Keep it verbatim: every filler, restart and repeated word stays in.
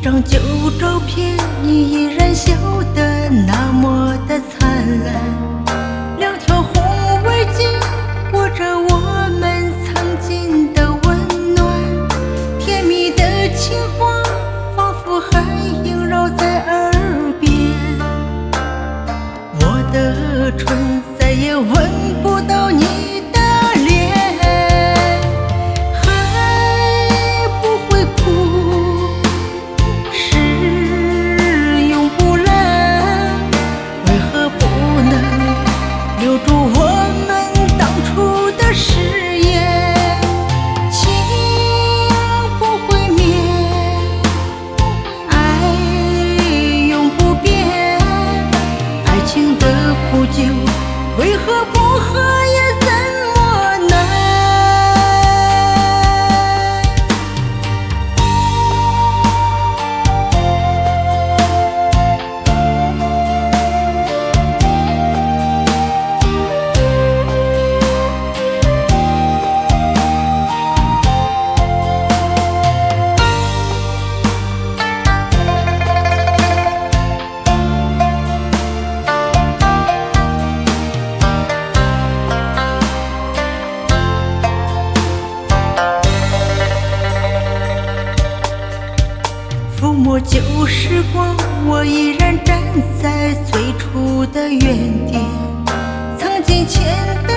张旧照片，你依然笑得那么的灿烂。两条红围巾裹着我们曾经的温暖，甜蜜的情话仿佛还萦绕在耳边。我的唇再也吻不到你的脸，还不会哭，是永不冷。为何不能留住我们当初的誓言？情不会灭，爱永不变。爱情的苦酒，为何不喝也怎么难？抚摸旧时光，我依然站在最初的原点。曾经牵的